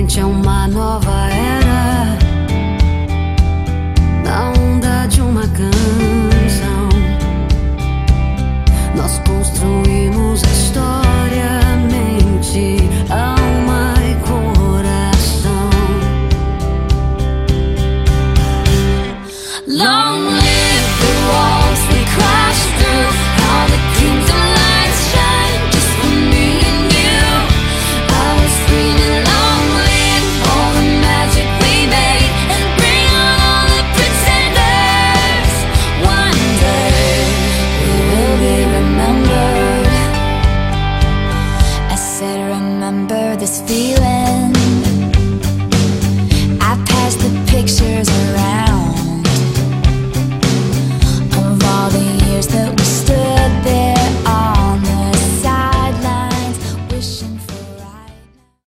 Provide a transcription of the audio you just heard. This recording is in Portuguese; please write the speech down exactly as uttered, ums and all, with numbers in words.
frente é uma nova era, na onda de uma canção. Nós construímos a história, mente, alma e coração. Long live the walls we crashed through, all the kingdom lights shine just for me and you. I was screaming long live all the magic we made, and bring on all the pretenders. One day we will be remembered. I said remember this feeling. I passed the pictures around.